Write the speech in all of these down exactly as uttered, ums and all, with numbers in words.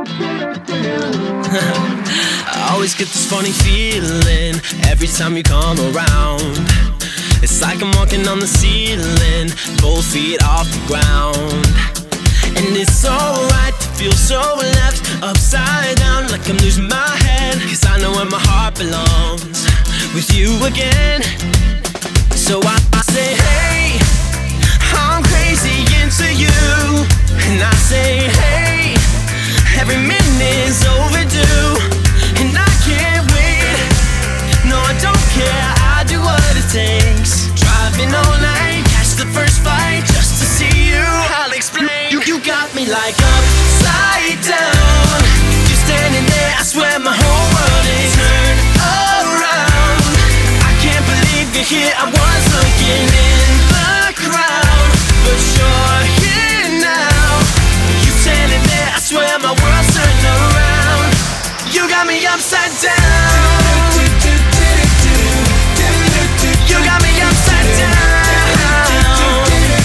I always get this funny feeling every time you come around. It's like I'm walking on the ceiling, both feet off the ground. And it's alright to feel so left upside down, like I'm losing my head, cause I know where my heart belongs, with you again. So I, I say, hey, I'm crazy into you. And I say, hey, every minute's overdue. And I can't wait, no I don't care, I do what it takes. Driving all night, catch the first flight, just to see you. I'll explain, you, you got me like upside down. You're standing there, I swear my whole world is turned around. I can't believe you're here, I was looking in the crowd, but you're here now. You standing there, I swear my world's turned around. You got me upside down. You got me upside down.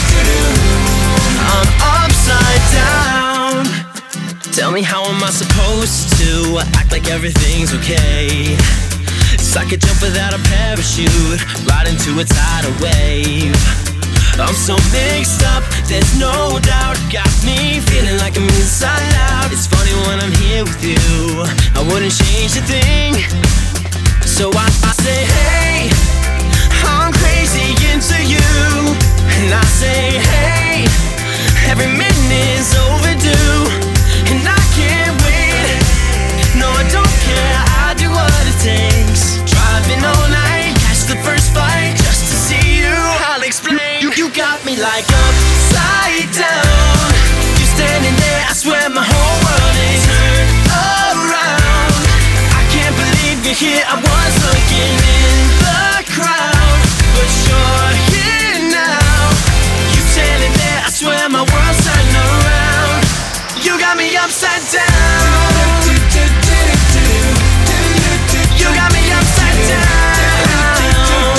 I'm upside down. Tell me, how am I supposed to act like everything's okay? It's like a jump without a parachute, right into a tidal wave. I'm so mixed up, there's no doubt. Got me feeling like I'm inside out. It's funny when I'm here with you, I wouldn't change a thing. So I, I say, hey, I'm crazy into you. And I say, hey, every minute's overdue. And I can't wait, no I don't care, I do what it takes. Driving all night, catch the first flight, just to see you. I'll explain, you, you got me like upside down. You standing there, I swear my whole world is turned around. I can't believe you're here, I was looking in the crowd, but you're here now. You standing there, I swear my world's turned around. You got me upside down. You got me upside down.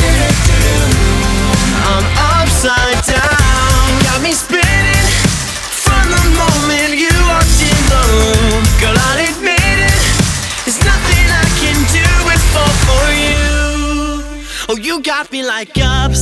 I'm upside down. Got me spinning from the moment you walked in the room. Girl, I'll admit it, there's nothing I can do but fall for you. Oh, you got me like up